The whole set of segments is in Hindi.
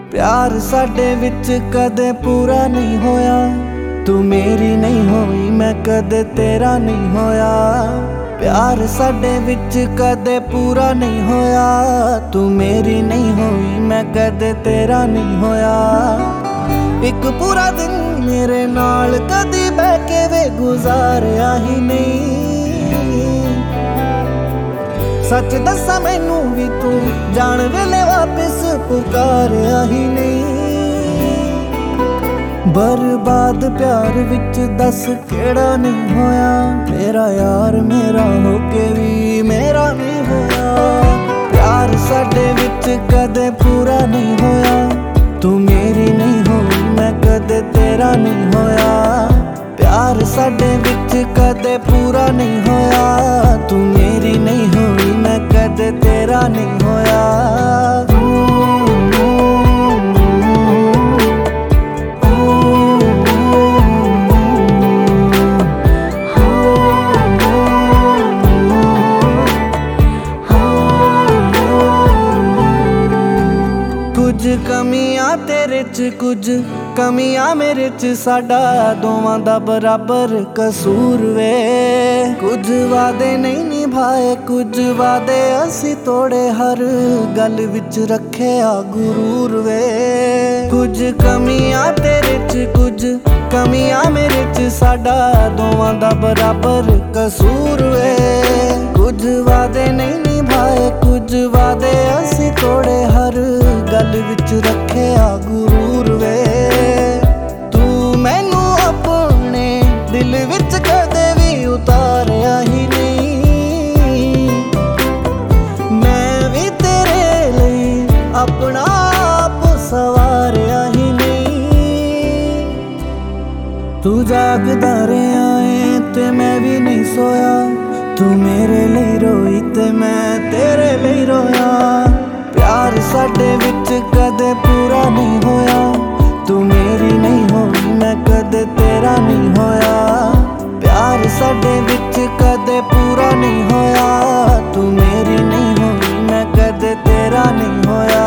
प्यार साडे विच कदे पूरा नहीं होया। तू मेरी नहीं होई मैं कदे तेरा नहीं होया। प्यार साडे विच कदे पूरा नहीं होया। तू मेरी नहीं होई मैं कदे तेरा नहीं होया। एक पूरा दिन मेरे नाल कदी बह के वे गुजारिया ही नहीं। सच दसा मैनू भी तू जान वेले वापस पुकारिया ही नहीं। बर्बाद प्यार विच दस केड़ा नहीं होया। मेरा यार मेरा होके भी मेरा नहीं होया। प्यार साडे विच कदे पूरा नहीं होया। तू मेरी नहीं होई मैं कदे तेरा नहीं होया। प्यार साडे विच कदे पूरा नहीं होया। तू मेरी नहीं होई मैं कदे तेरा नहीं होया। कुछ कमियां तेरे च कुछ कमियां मेरे च। साडा दोवां दा बराबर कसूर वे। कुछ वादे नहीं निभाए कुछ वादे असी तोड़े। हर गल विच रखे आ गुरूर वे। कुछ कमियां तेरे च कुछ कमियां मेरे च। साडा दोवां दा बराबर कसूर वे। कुछ वादे नहीं निभाए कुछ वादे असी तोड़े। हर गल विच रखे आ गुरूर वे। तू मैनू अपने दिल विच कदे भी उतारिया ही नहीं। मैं भी तेरे लिए अपना आप सवारिया ही नहीं। तू जागदा रहा है ते मैं भी नहीं सोया। तू मेरे लिए रोई ते मैं तेरे लिए रोया। प्यार साडे विच कदे पूरा नहीं होया। तू मेरी नहीं होई मैं कदे तेरा नहीं होया। प्यार साडे विच कदे पूरा नहीं होया। तू मेरी नहीं होई मैं कदे तेरा नहीं होया।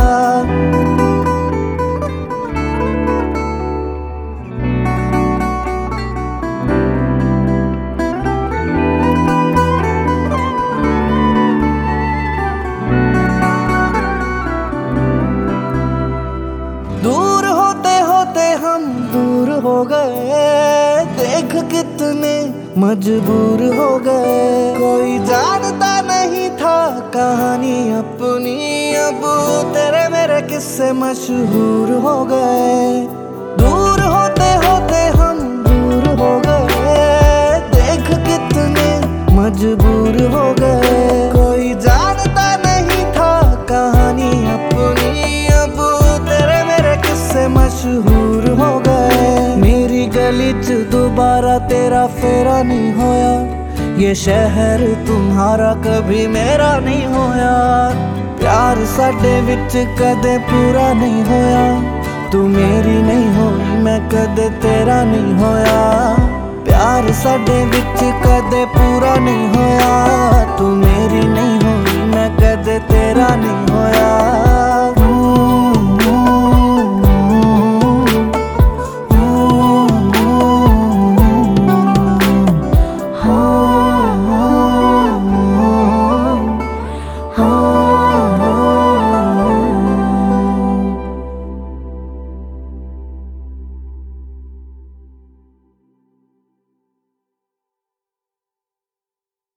दूर होते होते हम दूर हो गए। देख कितने मजबूर हो गए। कोई जानता नहीं था कहानी अपनी। अब तेरे मेरे किस्से मशहूर हो गए। दूर होते होते हम दूर हो गए। देख कितने मजबूर हो गए। कोई जानता नहीं था कहानी अपनी। अब तेरे मेरे किस्से मशहूर हो गए। मेरी गली च दोबारा तेरा फेरा नहीं होया। ये शहर तुम्हारा कभी मेरा नहीं होया। प्यार साडे विच कदे पूरा नहीं होया। तू मेरी नहीं होई मैं कदे तेरा नहीं होया। प्यार साडे विच कदे पूरा नहीं होया। तू मेरी नहीं होई मैं कदे तेरा नहीं होया।